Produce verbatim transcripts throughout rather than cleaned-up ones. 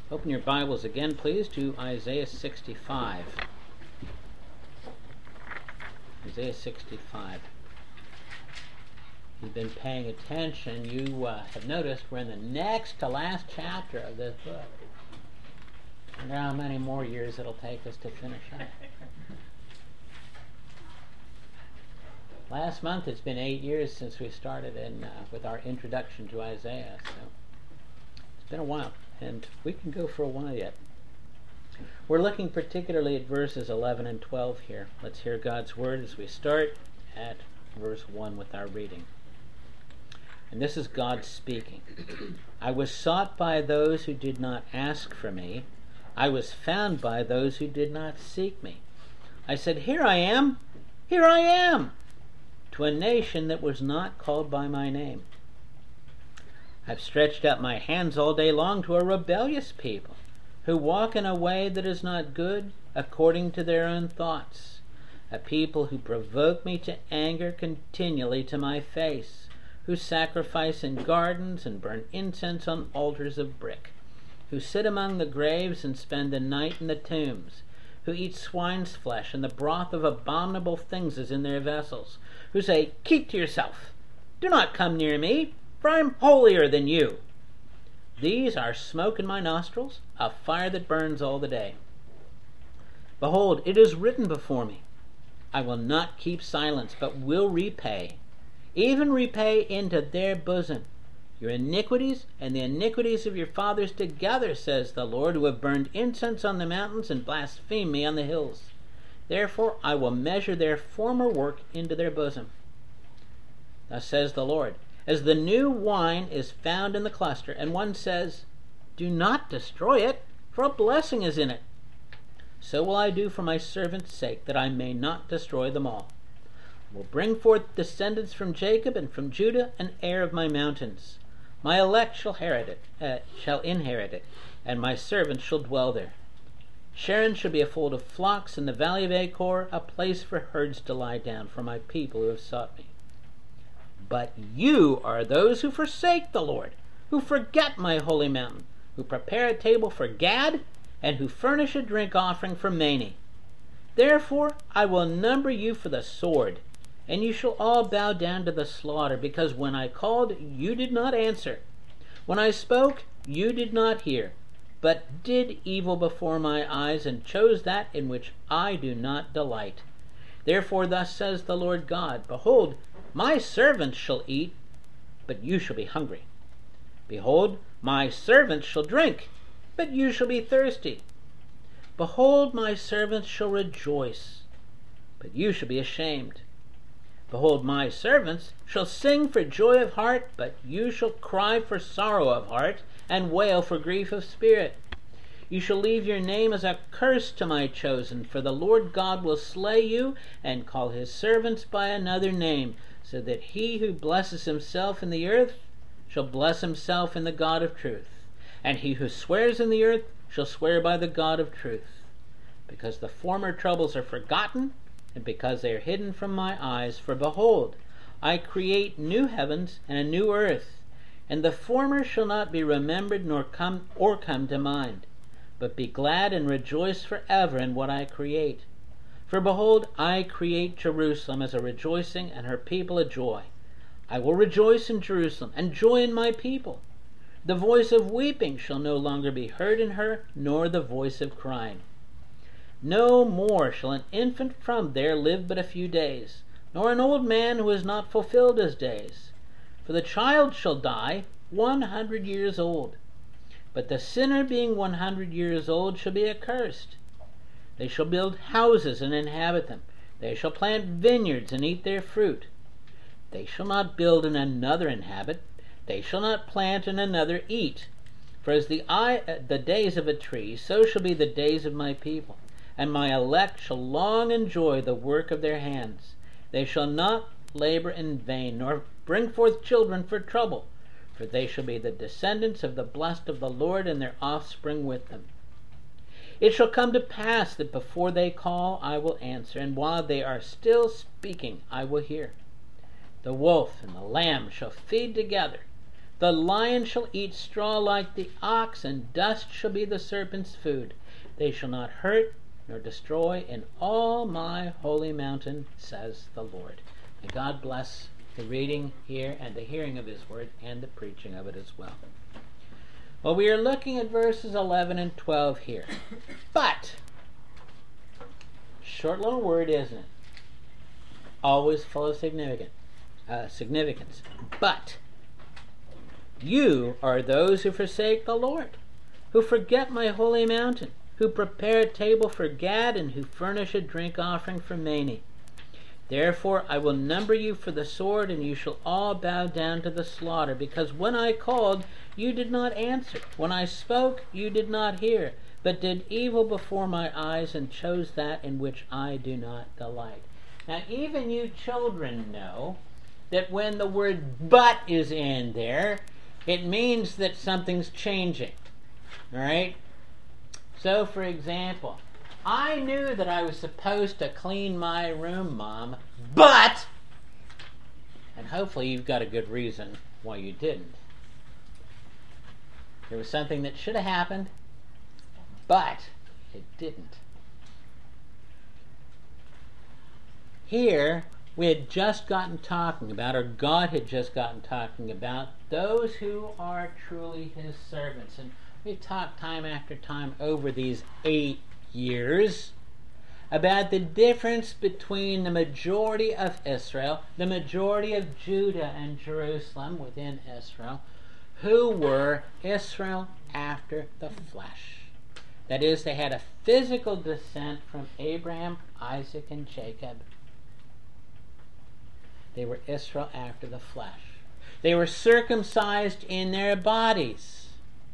Open your Bibles again, please, to Isaiah sixty-five. Isaiah sixty-five. If you've been paying attention, you uh, have noticed we're in the next to last chapter of this book. I wonder how many more years it'll take us to finish up. Last month it's been eight years since we started in uh, with our introduction to Isaiah, so it's been a while, and we can go for a while yet. We're looking particularly at verses eleven and twelve here. Let's hear God's word as we start at verse one with our reading. And this is God speaking. I was sought by those who did not ask for me. I was found by those who did not seek me. I said, Here I am, here I am, to a nation that was not called by my name. I've stretched out my hands all day long to a rebellious people, who walk in a way that is not good, according to their own thoughts, a people who provoke me to anger continually to my face, who sacrifice in gardens and burn incense on altars of brick, who sit among the graves and spend the night in the tombs, who eat swine's flesh, and the broth of abominable things is in their vessels, who say, Keep to yourself, do not come near me, for I am holier than you. These are smoke in my nostrils, a fire that burns all the day. Behold, it is written before me, I will not keep silence, but will repay, even repay into their bosom your iniquities and the iniquities of your fathers together, says the Lord, who have burned incense on the mountains and blasphemed me on the hills. Therefore I will measure their former work into their bosom. Thus says the Lord, as the new wine is found in the cluster, and one says, Do not destroy it, for a blessing is in it. So will I do for my servant's sake, that I may not destroy them all. I will bring forth descendants from Jacob and from Judah, an heir of my mountains. My elect shall inherit it, uh, shall inherit it, and my servants shall dwell there. Sharon shall be a fold of flocks, and the valley of Achor a place for herds to lie down, for my people who have sought me. But you are those who forsake the Lord, who forget my holy mountain, who prepare a table for Gad, and who furnish a drink offering for Mani. Therefore I will number you for the sword, and you shall all bow down to the slaughter, because when I called, you did not answer. When I spoke, you did not hear, but did evil before my eyes, and chose that in which I do not delight. Therefore thus says the Lord God, Behold, my servants shall eat, but you shall be hungry. Behold, my servants shall drink, but you shall be thirsty. Behold, my servants shall rejoice, but you shall be ashamed. Behold, my servants shall sing for joy of heart, but you shall cry for sorrow of heart, and wail for grief of spirit. You shall leave your name as a curse to my chosen, for the Lord God will slay you, and call his servants by another name, so that he who blesses himself in the earth shall bless himself in the God of truth, and he who swears in the earth shall swear by the God of truth. Because the former troubles are forgotten, and because they are hidden from my eyes, for behold, I create new heavens and a new earth, and the former shall not be remembered nor come or come to mind, but be glad and rejoice forever in what I create. For behold, I create Jerusalem as a rejoicing, and her people a joy. I will rejoice in Jerusalem, and joy in my people. The voice of weeping shall no longer be heard in her, nor the voice of crying. No more shall an infant from there live but a few days, nor an old man who has not fulfilled his days. For the child shall die one hundred years old, but the sinner being one hundred years old shall be accursed. They shall build houses and inhabit them. They shall plant vineyards and eat their fruit. They shall not build and another inhabit. They shall not plant and another eat. For as the, eye, the days of a tree, so shall be the days of my people. And my elect shall long enjoy the work of their hands. They shall not labor in vain, nor bring forth children for trouble, for they shall be the descendants of the blessed of the Lord, and their offspring with them. It shall come to pass that before they call, I will answer, and while they are still speaking, I will hear. The wolf and the lamb shall feed together. The lion shall eat straw like the ox, and dust shall be the serpent's food. They shall not hurt nor destroy in all my holy mountain, says the Lord. May God bless the reading here and the hearing of his word and the preaching of it as well. Well, we are looking at verses eleven and twelve here. But, short little word, isn't it? Always full of significant, uh, significance. But, you are those who forsake the Lord, who forget my holy mountain, who prepare a table for Gad, and who furnish a drink offering for Mani. Therefore I will number you for the sword, and you shall all bow down to the slaughter, because when I called, you did not answer. When I spoke, you did not hear, but did evil before my eyes, and chose that in which I do not delight. Now, even you children know that when the word but is in there, it means that something's changing. All right? So, for example, I knew that I was supposed to clean my room, Mom, but, and hopefully you've got a good reason why you didn't. There was something that should have happened, but it didn't. Here, we had just gotten talking about, or God had just gotten talking about, those who are truly his servants. And we've talked time after time over these eight years about the difference between the majority of Israel, the majority of Judah and Jerusalem within Israel, who were Israel after the flesh. That is, they had a physical descent from Abraham, Isaac, and Jacob. They were Israel after the flesh. They were circumcised in their bodies.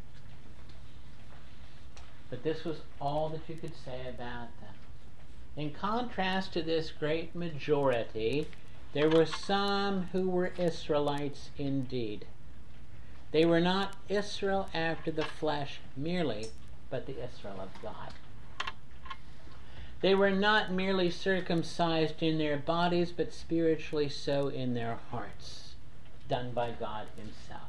But this was all that you could say about them. In contrast to this great majority, there were some who were Israelites indeed. They were not Israel after the flesh merely, but the Israel of God. They were not merely circumcised in their bodies, but spiritually so in their hearts, done by God himself.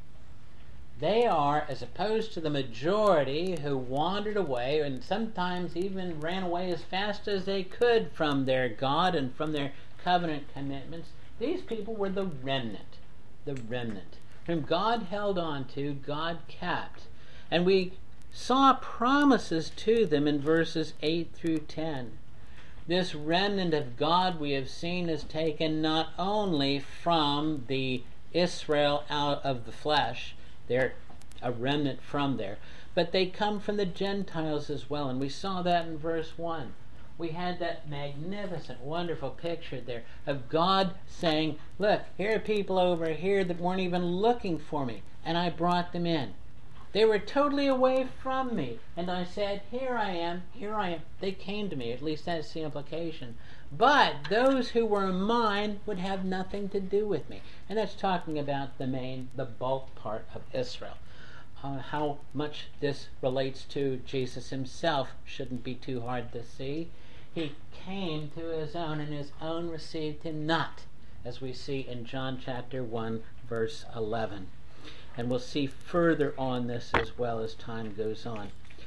They are, as opposed to the majority who wandered away and sometimes even ran away as fast as they could from their God and from their covenant commitments, these people were the remnant, the remnant, whom God held on to, God kept. And we saw promises to them in verses eight through ten. This remnant of God, we have seen, is taken not only from the Israel out of the flesh, they're a remnant from there, but they come from the Gentiles as well, and we saw that in verse one. We had that magnificent, wonderful picture there of God saying, look, here are people over here that weren't even looking for me, and I brought them in. They were totally away from me. And I said, here I am, here I am. They came to me, at least that's the implication. But those who were mine would have nothing to do with me. And that's talking about the main, the bulk part of Israel. Uh, how much this relates to Jesus himself shouldn't be too hard to see. He came to his own, and his own received him not, as we see in John chapter one, verse eleven. And we'll see further on this as well as time goes on.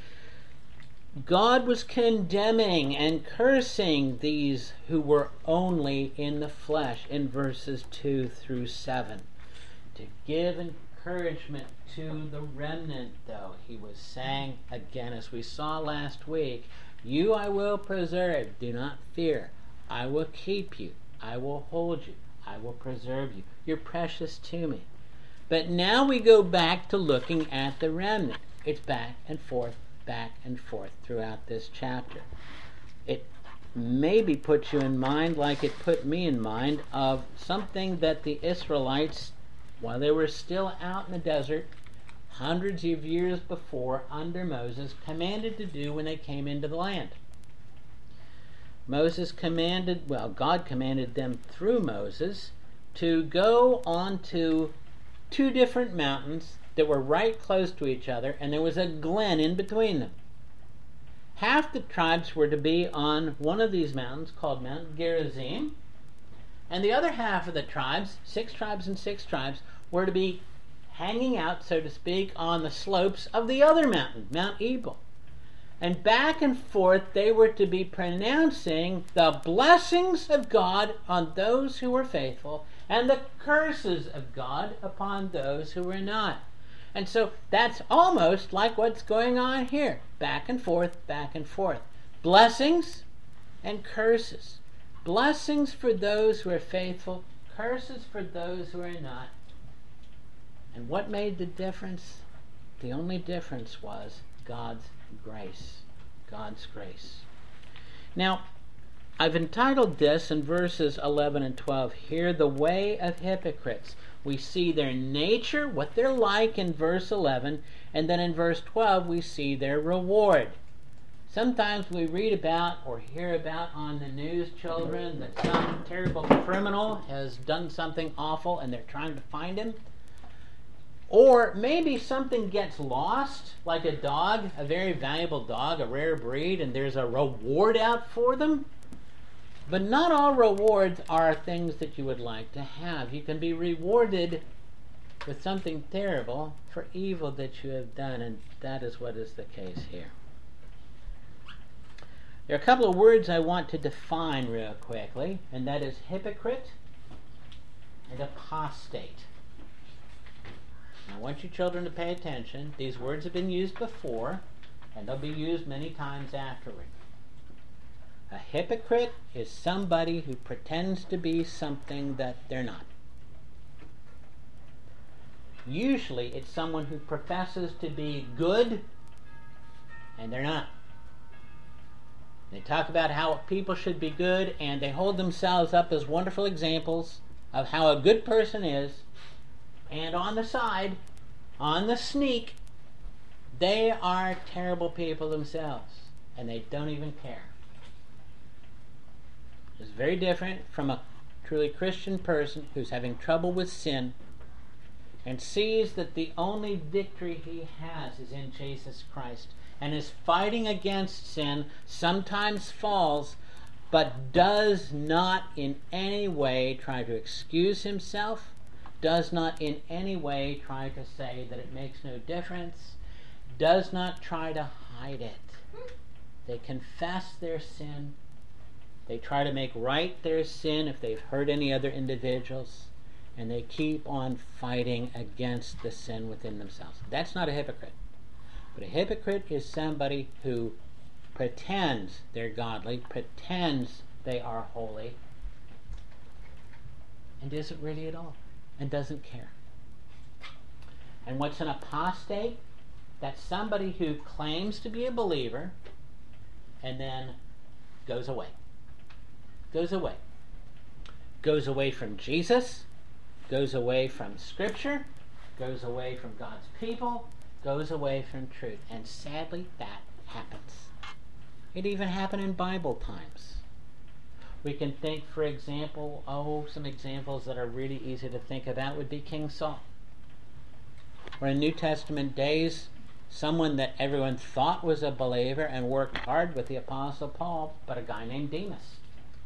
God was condemning and cursing these who were only in the flesh in verses two through seven. To give encouragement to the remnant, though, he was saying, again, as we saw last week, you I will preserve, do not fear. I will keep you. I will hold you. I will preserve you. You're precious to me. But now we go back to looking at the remnant. It's back and forth, back and forth throughout this chapter. It maybe puts you in mind, like it put me in mind, of something that the Israelites, while they were still out in the desert, hundreds of years before, under Moses, commanded to do when they came into the land. Moses commanded, well, God commanded them through Moses to go on to two different mountains that were right close to each other, and there was a glen in between them. Half the tribes were to be on one of these mountains called Mount Gerizim, and the other half of the tribes, six tribes and six tribes, were to be hanging out, so to speak, on the slopes of the other mountain, Mount Ebal. And back and forth they were to be pronouncing the blessings of God on those who were faithful and the curses of God upon those who were not. And so that's almost like what's going on here. Back and forth, back and forth. Blessings and curses. Blessings for those who are faithful, curses for those who are not. And what made the difference? The only difference was God's grace. God's grace. Now, I've entitled this in verses eleven and twelve here, The Way of Hypocrites. We see their nature, what they're like in verse eleven, and then in verse twelve we see their reward. Sometimes we read about or hear about on the news, children, that some terrible criminal has done something awful and they're trying to find him. Or maybe something gets lost, like a dog, a very valuable dog, a rare breed, and there's a reward out for them. But not all rewards are things that you would like to have. You can be rewarded with something terrible for evil that you have done, and that is what is the case here. There are a couple of words I want to define real quickly, and that is hypocrite and apostate. I want you children to pay attention. These words have been used before, and they'll be used many times afterward. A hypocrite is somebody who pretends to be something that they're not. Usually it's someone who professes to be good, and they're not. They talk about how people should be good, and they hold themselves up as wonderful examples of how a good person is. And on the side, on the sneak, they are terrible people themselves, and they don't even care. It's very different from a truly Christian person who's having trouble with sin and sees that the only victory he has is in Jesus Christ and is fighting against sin, sometimes falls, but does not in any way try to excuse himself, does not in any way try to say that it makes no difference, does not try to hide it. They confess their sin. They try to make right their sin if they've hurt any other individuals, and they keep on fighting against the sin within themselves. That's not a hypocrite. But a hypocrite is somebody who pretends they're godly, pretends they are holy, and isn't really at all, and doesn't care. And what's an apostate? That's somebody who claims to be a believer and then goes away. Goes away. Goes away from Jesus, goes away from Scripture, goes away from God's people, goes away from truth. And sadly, that happens. It even happened in Bible times. We can think, for example, oh, some examples that are really easy to think about would be King Saul. Or in New Testament days, someone that everyone thought was a believer and worked hard with the Apostle Paul, but a guy named Demas.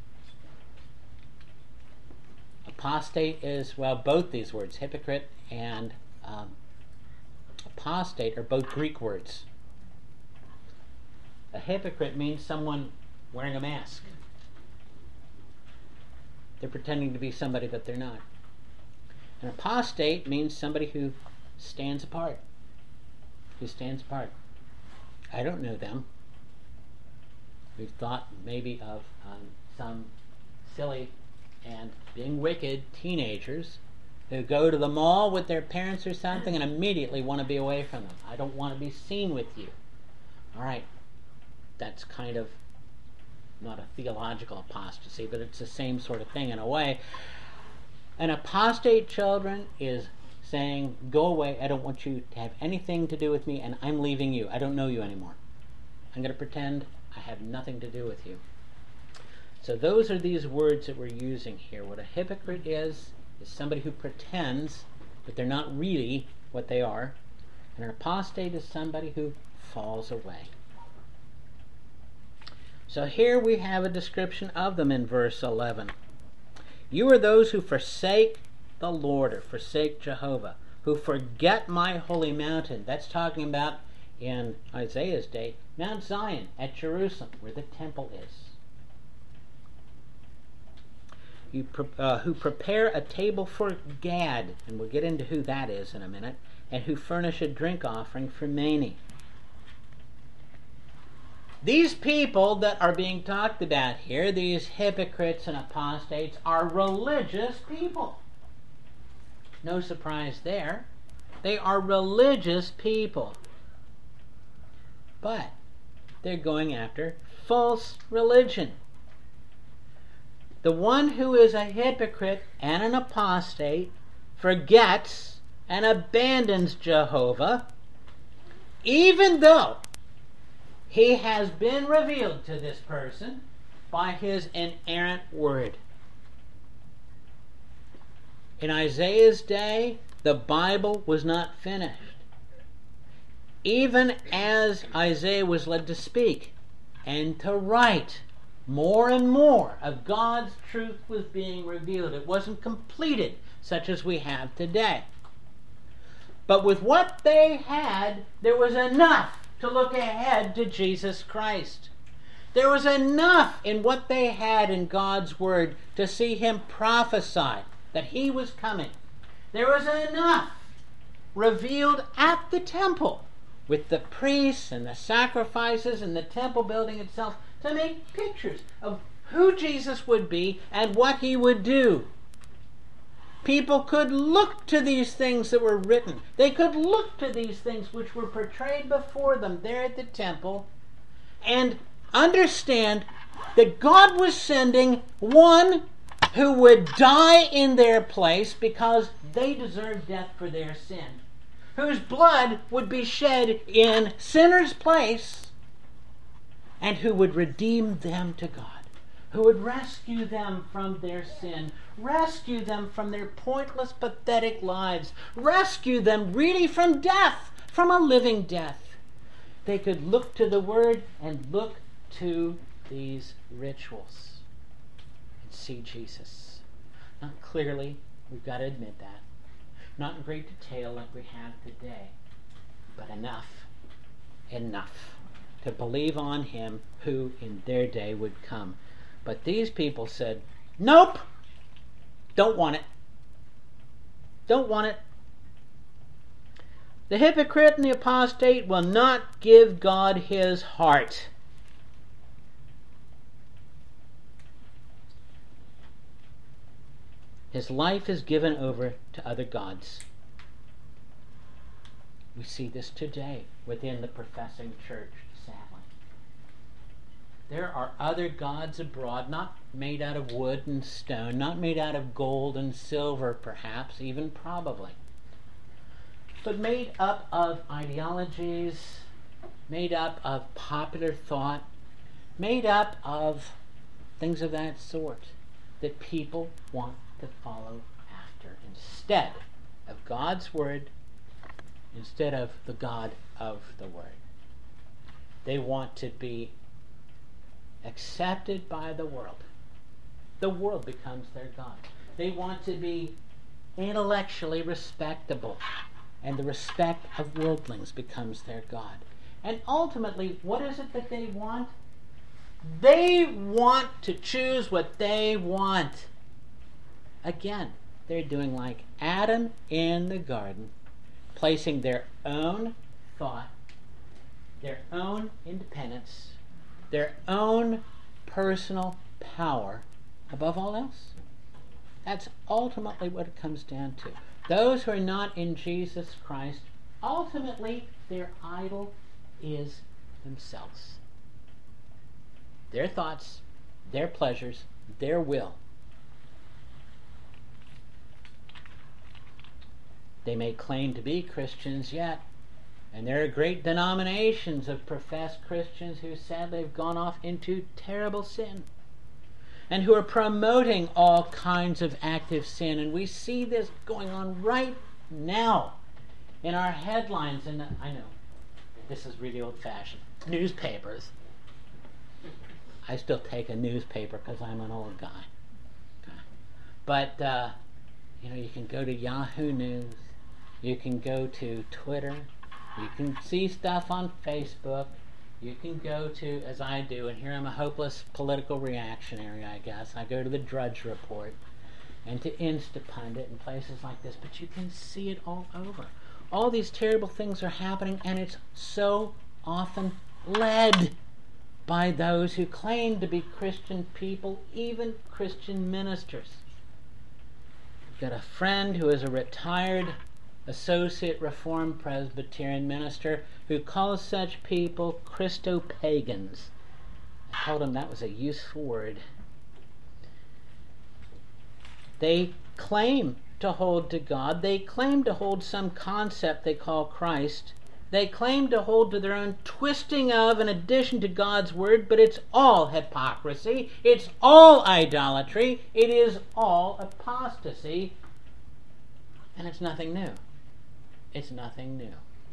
Apostate is, well, both these words, hypocrite and um, apostate, are both Greek words. A hypocrite means someone wearing a mask. They're pretending to be somebody that they're not. An apostate means somebody who stands apart. Who stands apart. I don't know them. We've thought maybe of um, some silly and being wicked teenagers who go to the mall with their parents or something and immediately want to be away from them. I don't want to be seen with you. All right, that's kind of not a theological apostasy, but it's the same sort of thing in a way. An apostate, children, is saying, go away, I don't want you to have anything to do with me, and I'm leaving you. I don't know you anymore. I'm going to pretend I have nothing to do with you. So those are these words that we're using here. What a hypocrite is, is somebody who pretends, but they're not really what they are. And an apostate is somebody who falls away. So here we have a description of them in verse eleven. You are those who forsake the Lord, or forsake Jehovah. who forget my holy mountain. That's talking about, in Isaiah's day, Mount Zion at Jerusalem, where the temple is. You, uh, who prepare a table for Gad, and we'll get into who that is in a minute, and who furnish a drink offering for Mani. These people that are being talked about here, these hypocrites and apostates, are religious people. No surprise there. They are religious people. But they're going after false religion. The one who is a hypocrite and an apostate forgets and abandons Jehovah, even though he has been revealed to this person by his inerrant word. In Isaiah's day, the Bible was not finished. Even as Isaiah was led to speak and to write, more and more of God's truth was being revealed. It wasn't completed, such as we have today. But with what they had, there was enough to look ahead to Jesus Christ. There was enough in what they had in God's Word to see Him prophesy that He was coming. There was enough revealed at the temple with the priests and the sacrifices and the temple building itself to make pictures of who Jesus would be and what He would do. People could look to these things that were written. They could look to these things which were portrayed before them there at the temple and understand that God was sending one who would die in their place because they deserved death for their sin, whose blood would be shed in sinners' place, and who would redeem them to God, who would rescue them from their sin, rescue them from their pointless, pathetic lives, rescue them really from death, from a living death. They could look to the Word and look to these rituals and see Jesus. Not clearly, we've got to admit that. Not in great detail like we have today, but enough, enough to believe on Him who in their day would come. But these people said, nope, don't want it. Don't want it. The hypocrite and the apostate will not give God his heart. His life is given over to other gods. We see this today within the professing church, sadly. There are other gods abroad, not made out of wood and stone, not made out of gold and silver, perhaps, even probably, but made up of ideologies, made up of popular thought, made up of things of that sort that people want to follow after instead of God's Word, instead of the God of the Word. They want to be accepted by the world. The world becomes their God. They want to be intellectually respectable, and the respect of worldlings becomes their God. And ultimately, what is it that they want? They want to choose what they want. Again, they're doing like Adam in the garden, placing their own thought, their own independence, their own personal power above all else. That's ultimately what it comes down to. Those who are not in Jesus Christ, ultimately their idol is themselves. Their thoughts, their pleasures, their will. They may claim to be Christians yet, and there are great denominations of professed Christians who sadly have gone off into terrible sin and who are promoting all kinds of active sin. And we see this going on right now in our headlines. And I know, this is really old-fashioned. Newspapers. I still take a newspaper because I'm an old guy. Okay. But, uh, you know, you can go to Yahoo News, You can go to Twitter. You can see stuff on Facebook. You can go to, as I do, and here I'm a hopeless political reactionary, I guess. I go to the Drudge Report and to Instapundit and places like this, but you can see it all over. All these terrible things are happening, and it's so often led by those who claim to be Christian people, even Christian ministers. I've got a friend who is a retired Associate Reformed Presbyterian minister who calls such people Christo-pagans. I told him that was a useful word. They claim to hold to God. They claim to hold some concept they call Christ. They claim to hold to their own twisting of and addition to God's Word, but it's all hypocrisy. It's all idolatry. It is all apostasy. And it's nothing new. It's nothing new.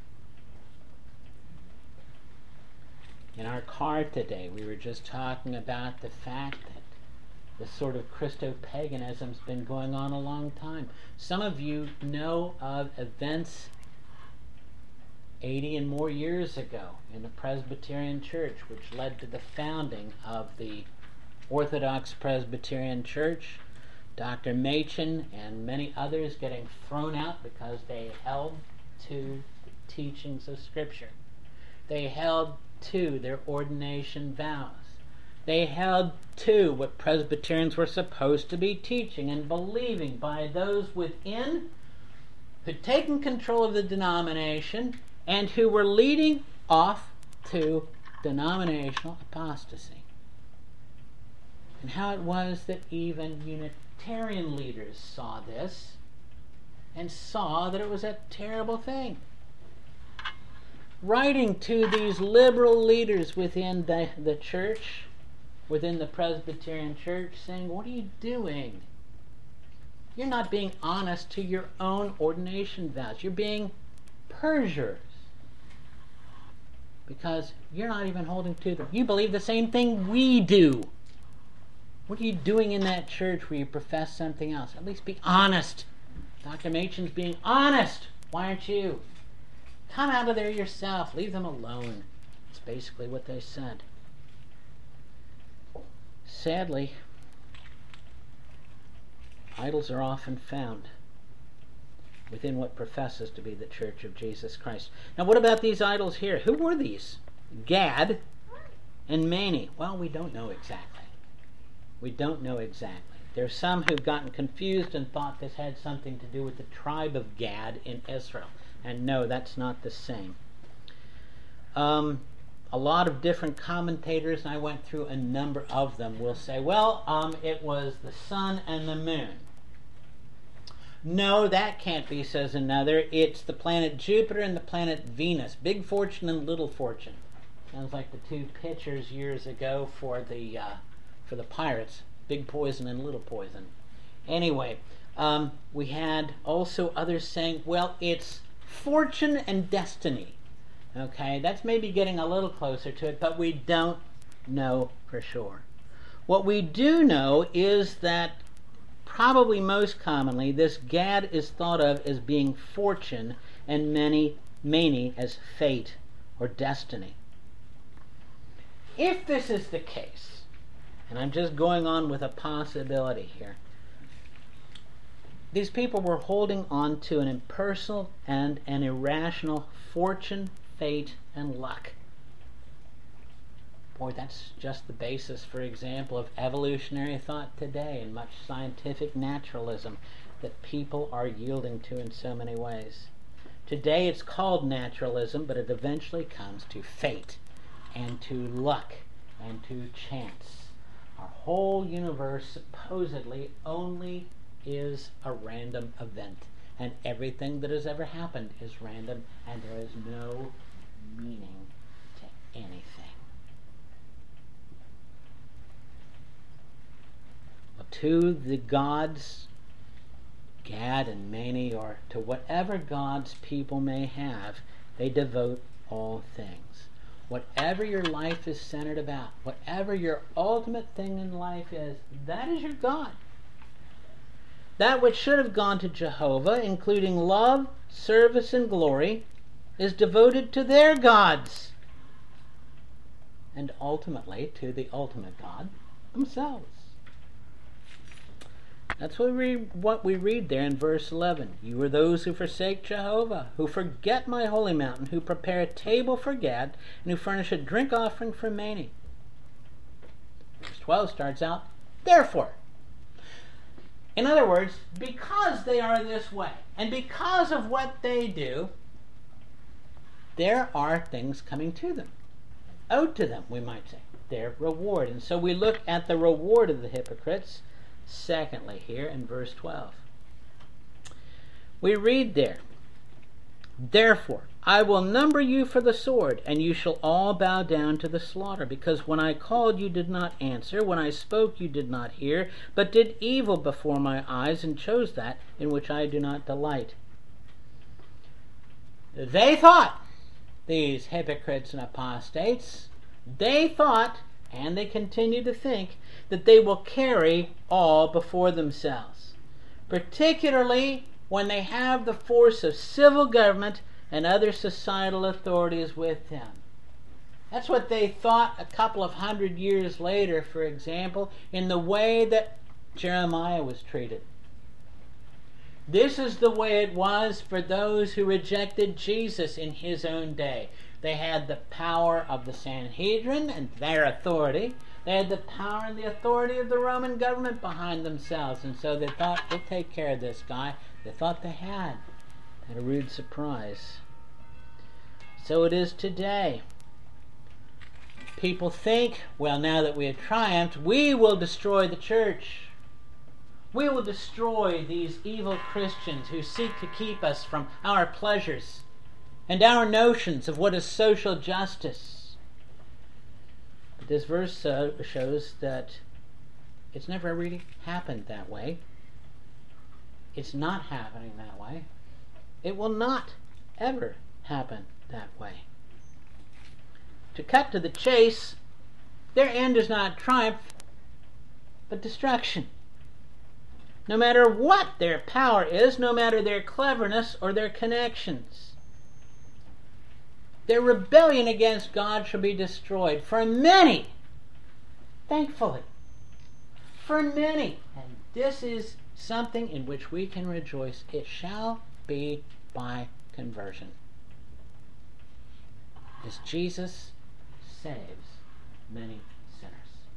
In our car today, we were just talking about the fact that this sort of Christo-paganism's been going on a long time. Some of you know of events eighty and more years ago in the Presbyterian Church, which led to the founding of the Orthodox Presbyterian Church. Doctor Machen and many others getting thrown out because they held to the teachings of Scripture. They held to their ordination vows. They held to what Presbyterians were supposed to be teaching and believing by those within who'd taken control of the denomination and who were leading off to denominational apostasy. And how it was that even Unitarian leaders saw this and saw that it was a terrible thing. Writing to these liberal leaders within the, the church, within the Presbyterian Church, saying, what are you doing? You're not being honest to your own ordination vows. You're being perjurers. Because you're not even holding to them. You believe the same thing we do. What are you doing in that church where you profess something else? At least be honest. Doctor Machen's being honest. Why aren't you? Come out of there yourself. Leave them alone. That's basically what they said. Sadly, idols are often found within what professes to be the Church of Jesus Christ. Now, what about these idols here? Who were these? Gad and Mani. Well, we don't know exactly. We don't know exactly. There are some who've gotten confused and thought this had something to do with the tribe of Gad in Israel. And no, that's not the same. Um, a lot of different commentators, and I went through a number of them, will say, well, um, it was the sun and the moon. No, that can't be, says another. It's the planet Jupiter and the planet Venus. Big Fortune and Little Fortune. Sounds like the two pitchers years ago for the uh, for the Pirates. Big Poison and Little Poison. Anyway, um, we had also others saying, well, it's fortune and destiny. Okay, that's maybe getting a little closer to it, but we don't know for sure. What we do know is that probably most commonly, this Gad is thought of as being fortune and many, Mani as fate or destiny. If this is the case, and I'm just going on with a possibility here, these people were holding on to an impersonal and an irrational fortune, fate, and luck. Boy, that's just the basis, for example, of evolutionary thought today and much scientific naturalism that people are yielding to in so many ways. Today it's called naturalism, but it eventually comes to fate and to luck and to chance. Our whole universe supposedly only is a random event, and everything that has ever happened is random, and there is no meaning to anything. To the gods, Gad and Mani, or to whatever gods people may have, they devote all things. Whatever your life is centered about, whatever your ultimate thing in life is, that is your God. That which should have gone to Jehovah, including love, service, and glory, is devoted to their gods, and ultimately to the ultimate God, themselves. That's what we, what we read there in verse eleven. You are those who forsake Jehovah, who forget my holy mountain, who prepare a table for Gad, and who furnish a drink offering for many. Verse twelve starts out, therefore. In other words, because they are this way, and because of what they do, there are things coming to them. Owed to them, we might say. Their reward. And so we look at the reward of the hypocrites, secondly, here in verse twelve. We read there, therefore, I will number you for the sword, and you shall all bow down to the slaughter, because when I called you did not answer, when I spoke you did not hear, but did evil before my eyes, and chose that in which I do not delight. They thought, these hypocrites and apostates, they thought, and they continue to think, that they will carry all before themselves, particularly when they have the force of civil government and other societal authorities with them. That's what they thought a couple of hundred years later, for example, in the way that Jeremiah was treated. This is the way it was for those who rejected Jesus in his own day. They had the power of the Sanhedrin and their authority. They had the power and the authority of the Roman government behind themselves. And so they thought, we'll take care of this guy. They thought they had. And a rude surprise. So it is today. People think, well, now that we have triumphed, we will destroy the church. We will destroy these evil Christians who seek to keep us from our pleasures and our notions of what is social justice. But this verse uh, shows that it's never really happened that way. It's not happening that way. It will not ever happen that way. To cut to the chase, their end is not triumph, but destruction. No matter what their power is, no matter their cleverness or their connections, their rebellion against God shall be destroyed. For many, thankfully, for many, and this is something in which we can rejoice, it shall be by conversion. As Jesus saves many sinners.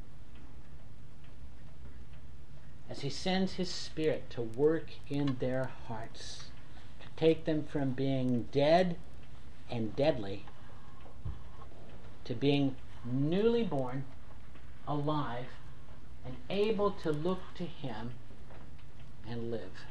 As he sends his Spirit to work in their hearts, to take them from being dead and deadly to being newly born, alive, and able to look to him and live.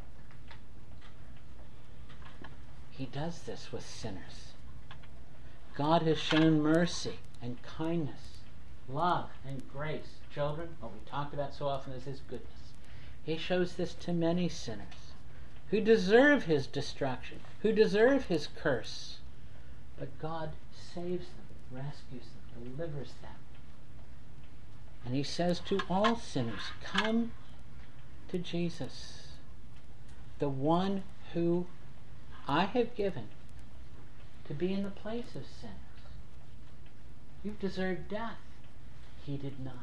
He does this with sinners. God has shown mercy and kindness, love and grace. Children, what we talked about so often is his goodness. He shows this to many sinners who deserve his destruction, who deserve his curse. But God saves them, rescues them, delivers them. And he says to all sinners, come to Jesus, the one who I have given to be in the place of sinners. You've deserved death. He did not.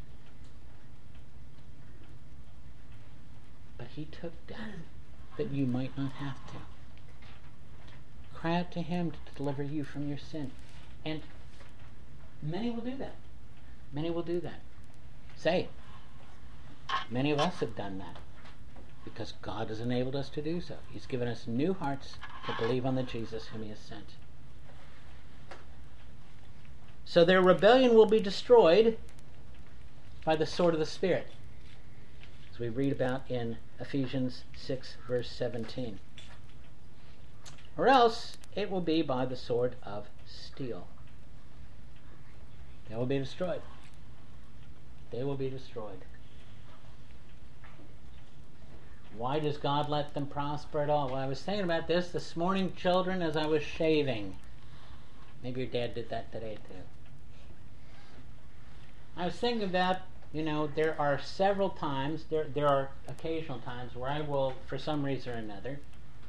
But he took death that you might not have to. Cry out to him to deliver you from your sin. And many will do that. Many will do that. Say, many of us have done that because God has enabled us to do so. He's given us new hearts to believe on the Jesus whom he has sent. So their rebellion will be destroyed by the sword of the Spirit, as we read about in Ephesians six, verse seventeen. Or else it will be by the sword of steel. They will be destroyed. They will be destroyed. Why does God let them prosper at all? Well, I was thinking about this this morning, children, as I was shaving. Maybe your dad did that today too. I was thinking about, you know, there are several times, there there are occasional times where I will, for some reason or another,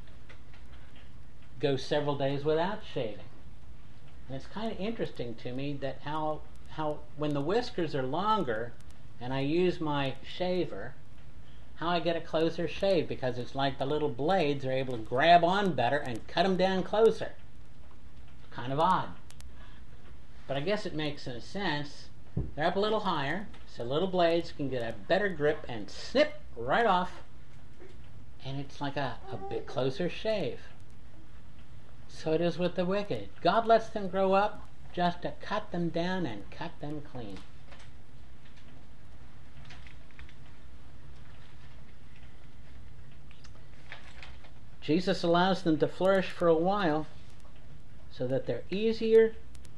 go several days without shaving. And it's kind of interesting to me that how how when the whiskers are longer and I use my shaver, how I get a closer shave, because it's like the little blades are able to grab on better and cut them down closer. Kind of odd. But I guess it makes some sense. They're up a little higher, so little blades can get a better grip and snip right off, and it's like a, a bit closer shave. So it is with the wicked. God lets them grow up just to cut them down and cut them clean. Jesus allows them to flourish for a while so that they're easier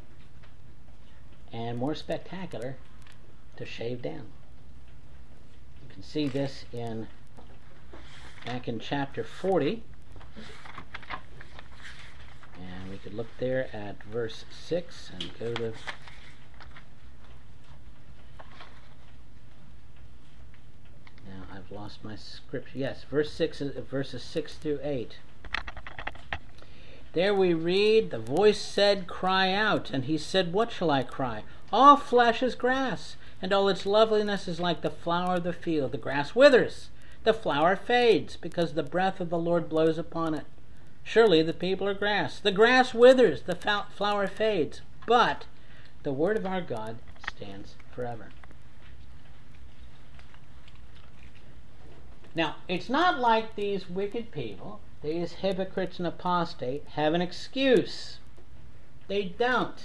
and more spectacular to shave down. You can see this in back in chapter forty. And we could look there at verse six and go to now I've lost my scripture. Yes, verse six, verses six through eight. There we read, the voice said, "Cry out." And he said, "What shall I cry? All flesh is grass, and all its loveliness is like the flower of the field. The grass withers, the flower fades, because the breath of the Lord blows upon it. Surely the people are grass. The grass withers, the flower fades, but the word of our God stands forever." Now, it's not like these wicked people, these hypocrites and apostate, have an excuse. They don't.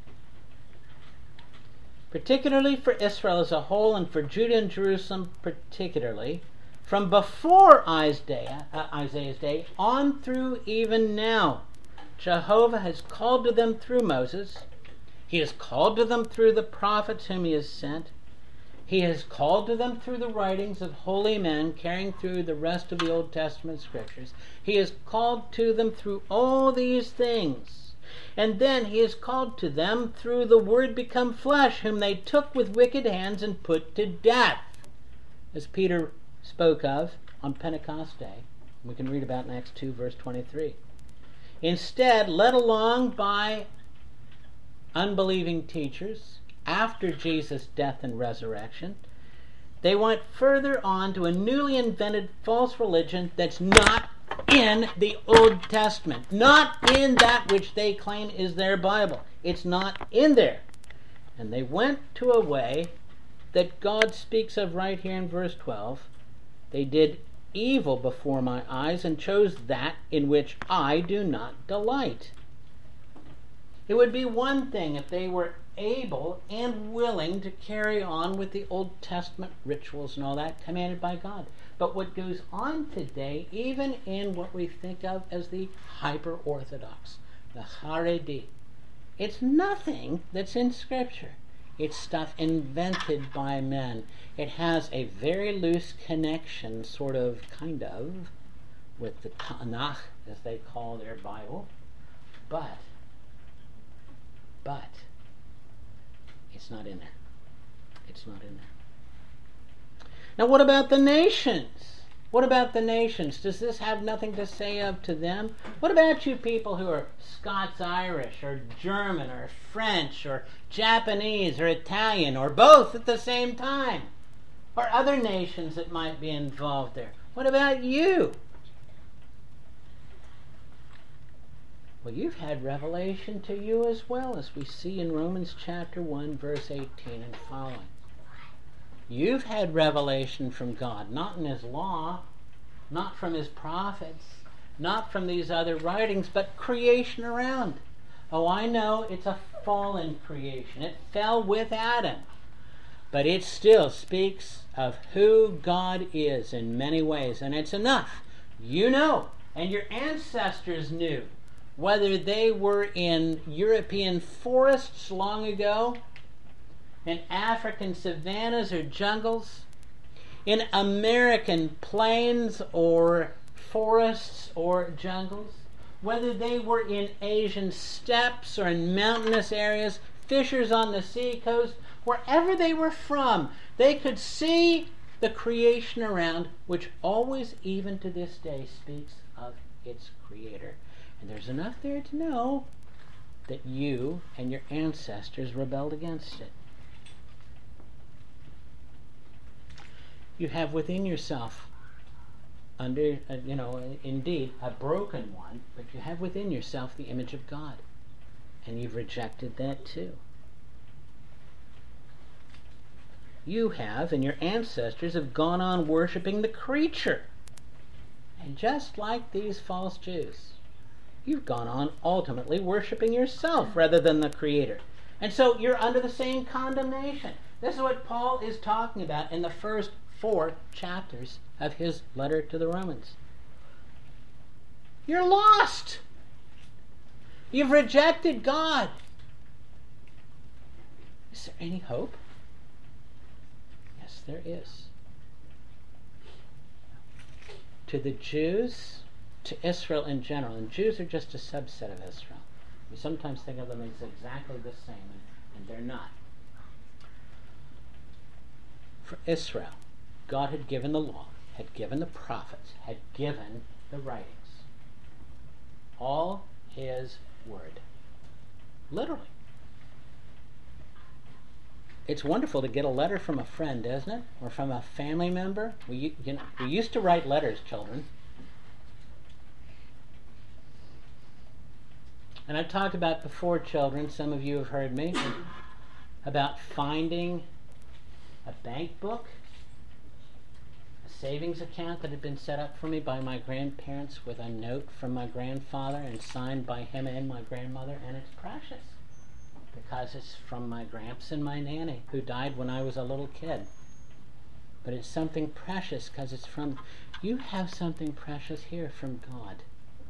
Particularly for Israel as a whole, and for Judah and Jerusalem particularly, from before Isaiah, uh, Isaiah's day on through even now, Jehovah has called to them through Moses. He has called to them through the prophets whom he has sent. He has called to them through the writings of holy men carrying through the rest of the Old Testament scriptures. He has called to them through all these things. And then he has called to them through the Word become flesh, whom they took with wicked hands and put to death, as Peter spoke of on Pentecost Day. We can read about in Acts two, verse twenty-three. Instead, led along by unbelieving teachers, after Jesus' death and resurrection, they went further on to a newly invented false religion that's not in the Old Testament, not in that which they claim is their Bible. It's not in there. And they went to a way that God speaks of right here in verse twelve. They did evil before my eyes and chose that in which I do not delight. It would be one thing if they were able and willing to carry on with the Old Testament rituals and all that commanded by God. But what goes on today, even in what we think of as the hyper-Orthodox, the Haredi, it's nothing that's in Scripture. It's stuff invented by men. It has a very loose connection, sort of, kind of, with the Tanakh, as they call their Bible. But, but, it's not in there. It's not in there. Now, what about the nations? What about the nations? Does this have nothing to say of to them? What about you people who are Scots-Irish, or German, or French, or Japanese, or Italian, or both at the same time? Or other nations that might be involved there? What about you? Well, you've had revelation to you as well, as we see in Romans chapter one, verse eighteen and following. You've had revelation from God, not in His law, not from His prophets, not from these other writings, but creation around. Oh, I know it's a fallen creation. It fell with Adam. But it still speaks of who God is in many ways, and it's enough. You know, and your ancestors knew, whether they were in European forests long ago, in African savannas or jungles, in American plains or forests or jungles, whether they were in Asian steppes or in mountainous areas fishers on the sea coast, wherever they were from, they could see the creation around, which always, even to this day, speaks of its creator. And there's enough there to know that you and your ancestors rebelled against it. You have within yourself, under, uh, you know, indeed, a broken one, but you have within yourself the image of God. And you've rejected that too. You have, and your ancestors have gone on worshiping the creature. And just like these false Jews, you've gone on ultimately worshiping yourself rather than the Creator. And so you're under the same condemnation. This is what Paul is talking about in the first four chapters of his letter to the Romans. You're lost. You've rejected God. Is there any hope? Yes, there is. To the Jews, to Israel in general, and Jews are just a subset of Israel. We sometimes think of them as exactly the same, and, and they're not. For Israel, God had given the law, had given the prophets, had given the writings. All His Word. Literally. It's wonderful to get a letter from a friend, isn't it? Or from a family member. We, you know, we used to write letters, children. And I've talked about before, children, some of you have heard me, about finding a bank book, a savings account that had been set up for me by my grandparents with a note from my grandfather and signed by him and my grandmother, and it's precious because it's from my gramps and my nanny who died when I was a little kid. But it's something precious because it's from, you have something precious here from God.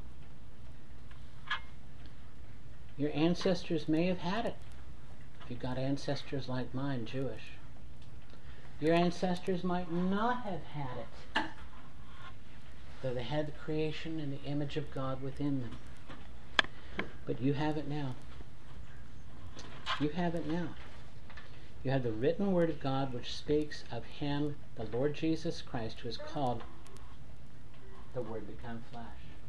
Your ancestors may have had it. If you've got ancestors like mine, Jewish. Your ancestors might not have had it, though they had the creation and the image of God within them. But you have it now. You have it now. You have the written word of God which speaks of Him, the Lord Jesus Christ, who is called the Word become flesh.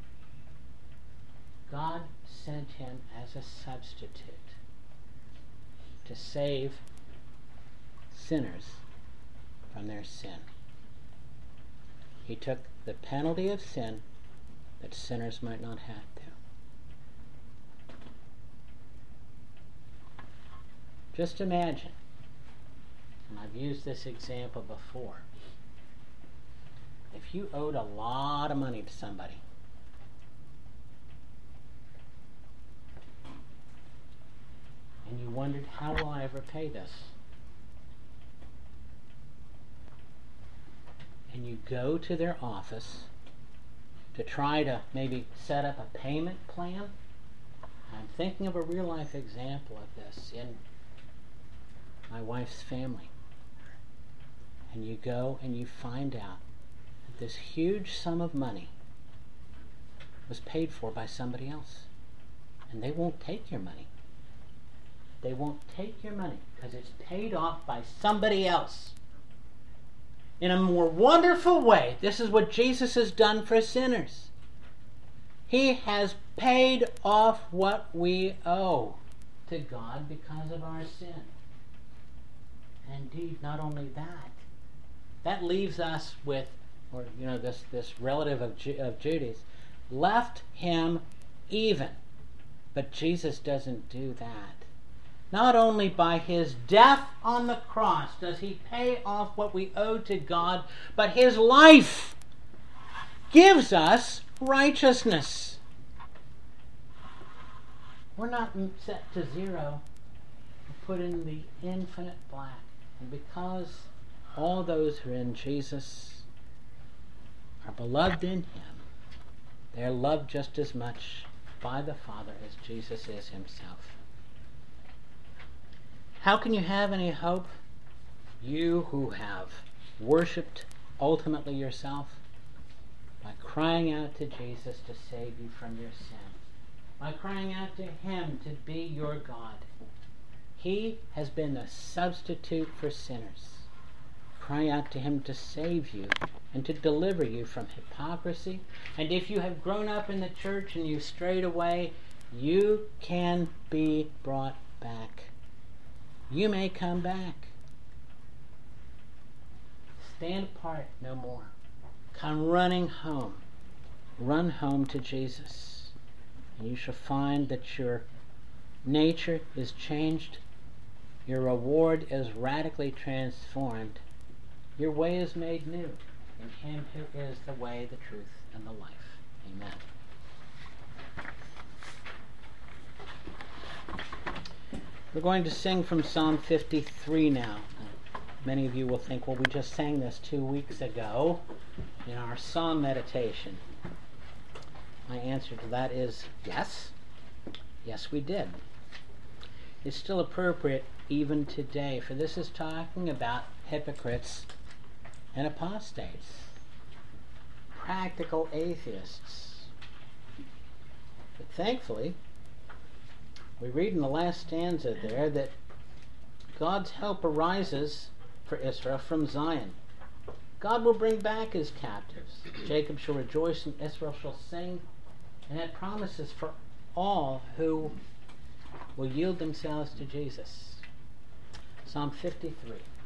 God sent Him as a substitute to save sinners from their sin. He took the penalty of sin that sinners might not have to. Just imagine, and I've used this example before, if you owed a lot of money to somebody, and you wondered, how will I ever pay this? And you go to their office to try to maybe set up a payment plan. I'm thinking of a real life example of this in my wife's family. And you go and you find out that this huge sum of money was paid for by somebody else. And they won't take your money. They won't take your money because it's paid off by somebody else. In a more wonderful way, this is what Jesus has done for sinners. He has paid off what we owe to God because of our sin. And indeed, not only that, that leaves us with, or you know, this, this relative of, Ju- of Judas, left him even. But Jesus doesn't do that. Not only by His death on the cross does He pay off what we owe to God, but His life gives us righteousness. We're not set to zero. We're put in the infinite black. And because all those who are in Jesus are beloved in Him, they are loved just as much by the Father as Jesus is Himself. How can you have any hope? You who have worshipped ultimately yourself by crying out to Jesus to save you from your sin, by crying out to Him to be your God. He has been a substitute for sinners. Cry out to him to save you and to deliver you from hypocrisy. And if you have grown up in the church and you've strayed away, you can be brought back. You may come back. Stand apart no more. Come running home. Run home to Jesus. And you shall find that your nature is changed. Your reward is radically transformed. Your way is made new in him who is the way, the truth, and the life. Amen. We're going to sing from Psalm fifty-three now. Many of you will think, well, we just sang this two weeks ago in our psalm meditation. My answer to that is yes. Yes, we did. It's still appropriate even today, for this is talking about hypocrites and apostates, practical atheists. But thankfully, we read in the last stanza there that God's help arises for Israel from Zion. God will bring back his captives. Jacob shall rejoice and Israel shall sing. And that promises for all who will yield themselves to Jesus. Psalm fifty-three.